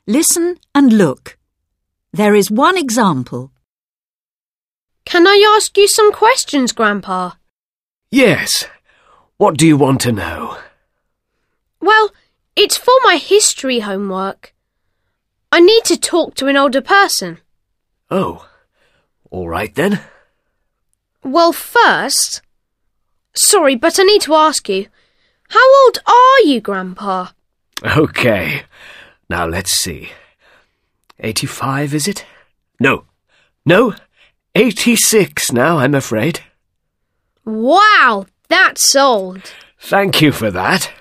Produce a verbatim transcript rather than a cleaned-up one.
Listen and look. There is one example. Can I ask you some questions, Grandpa? Yes. What do you want to know? Well, it's for my history homework. I need to talk to an older person. Oh, all right then. Well, first... Sorry, but I need to ask you. How old are you, Grandpa? OK. Now let's see. Eighty-five, is it? No. No. Eighty-six now, I'm afraid. Wow, that's old. Thank you for that.